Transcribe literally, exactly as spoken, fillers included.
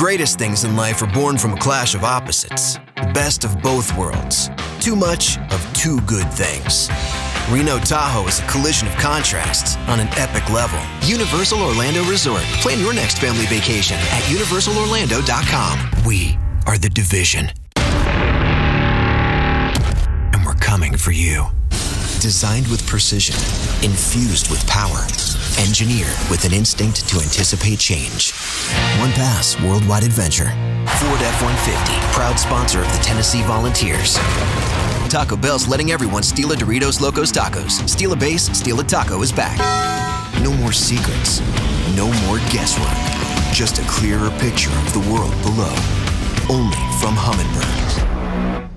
greatest things in life are born from a clash of opposites. The best of both worlds. Too much of two good things. Reno Tahoe is a collision of contrasts on an epic level. Universal Orlando Resort. Plan your next family vacation at universal orlando dot com. We are the division. And we're coming for you. Designed with precision, infused with power, engineered with an instinct to anticipate change. One Pass Worldwide Adventure. Ford F one fifty, proud sponsor of the Tennessee Volunteers. Taco Bell's letting everyone steal a Doritos Locos Tacos. Steal a base, steal a taco is back. No more secrets. No more guesswork. Just a clearer picture of the world below. Only from Humminbird.